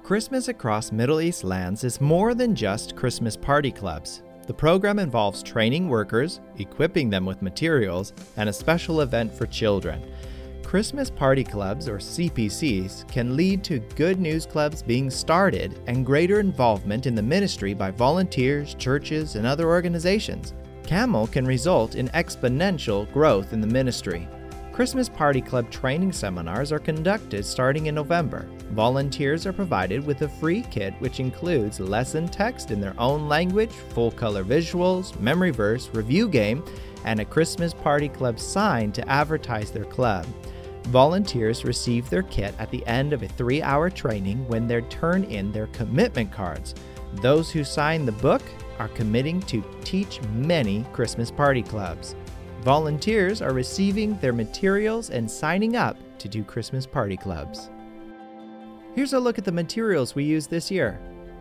Christmas Across Middle East Lands is more than just Christmas party clubs. The program involves training workers, equipping them with materials, and a special event for children. Christmas party clubs, or CPCs, can lead to good news clubs being started and greater involvement in the ministry by volunteers, churches, and other organizations. CAMEL can result in exponential growth in the ministry. Christmas Party Club training seminars are conducted starting in November. Volunteers are provided with a free kit which includes lesson text in their own language, full-color visuals, memory verse, review game, and a Christmas Party Club sign to advertise their club. Volunteers receive their kit at the end of a 3-hour training when they turn in their commitment cards. Those who sign the book are committing to teach many Christmas party clubs. Volunteers are receiving their materials and signing up to do Christmas party clubs. Here's a look at the materials we used this year.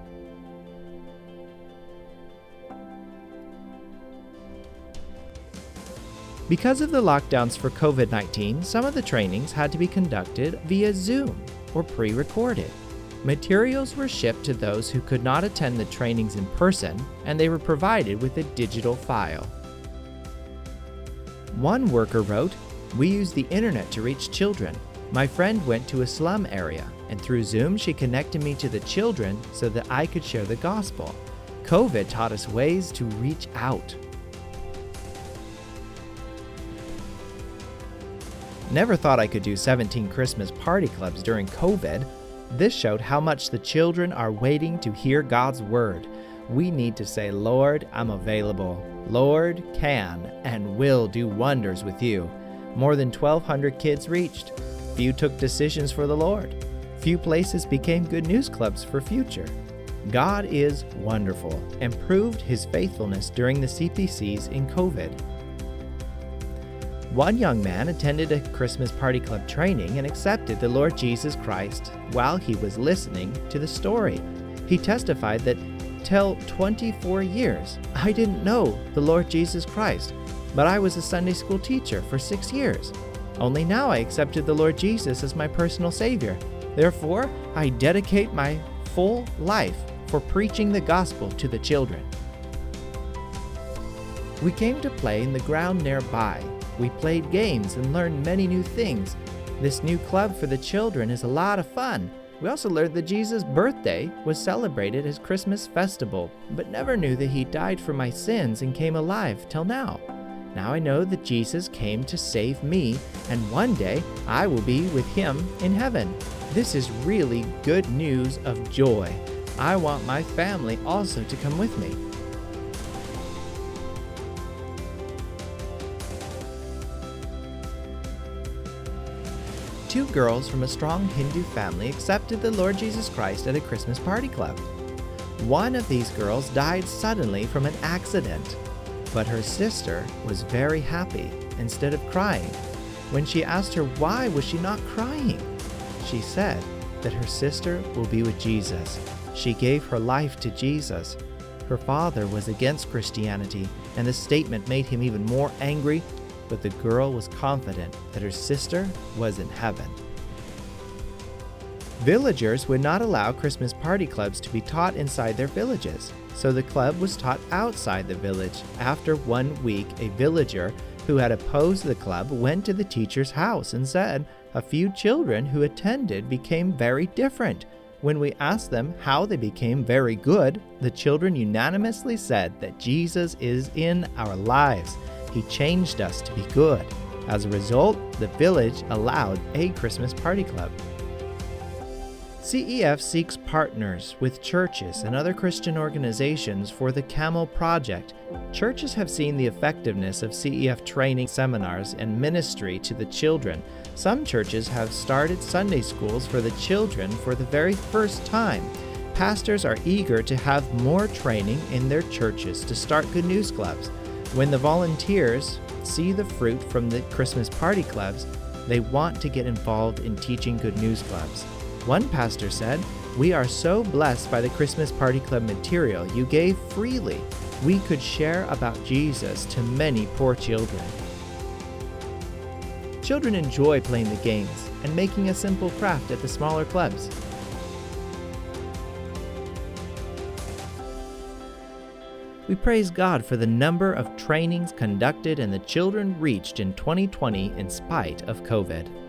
Because of the lockdowns for COVID-19, some of the trainings had to be conducted via Zoom or pre-recorded. Materials were shipped to those who could not attend the trainings in person, and they were provided with a digital file. One worker wrote, "We use the internet to reach children. My friend went to a slum area, and through Zoom she connected me to the children so that I could share the gospel. COVID taught us ways to reach out." Never thought I could do 17 Christmas party clubs during COVID. This showed how much the children are waiting to hear God's word. We need to say, "Lord, I'm available. Lord can and will do wonders with you." More than 1,200 kids reached. Few took decisions for the Lord. Few places became good news clubs for future. God is wonderful and proved his faithfulness during the CPCs in COVID. One young man attended a Christmas party club training and accepted the Lord Jesus Christ while he was listening to the story. He testified that, "Till 24 years, I didn't know the Lord Jesus Christ, but I was a Sunday school teacher for 6 years. Only now I accepted the Lord Jesus as my personal Savior. Therefore, I dedicate my full life for preaching the gospel to the children." We came to play in the ground nearby. We played games and learned many new things. This new club for the children is a lot of fun. We also learned that Jesus' birthday was celebrated as Christmas festival, but never knew that he died for my sins and came alive till now. Now I know that Jesus came to save me, and one day I will be with him in heaven. This is really good news of joy. I want my family also to come with me. Two girls from a strong Hindu family accepted the Lord Jesus Christ at a Christmas party club. One of these girls died suddenly from an accident, but her sister was very happy instead of crying. When she asked her why was she not crying, she said that her sister will be with Jesus. She gave her life to Jesus. Her father was against Christianity, and the statement made him even more angry, but the girl was confident that her sister was in heaven. Villagers would not allow Christmas party clubs to be taught inside their villages, so the club was taught outside the village. After 1 week, a villager who had opposed the club went to the teacher's house and said a few children who attended became very different. When we asked them how they became very good, the children unanimously said that Jesus is in our lives. He changed us to be good. As a result, the village allowed a Christmas party club. CEF seeks partners with churches and other Christian organizations for the CAMEL project. Churches have seen the effectiveness of CEF training seminars and ministry to the children. Some churches have started Sunday schools for the children for the very first time. Pastors are eager to have more training in their churches to start good news clubs. When the volunteers see the fruit from the Christmas party clubs, they want to get involved in teaching good news clubs. One pastor said, "We are so blessed by the Christmas party club material you gave freely. We could share about Jesus to many poor children." Children enjoy playing the games and making a simple craft at the smaller clubs. We praise God for the number of trainings conducted and the children reached in 2020 in spite of COVID.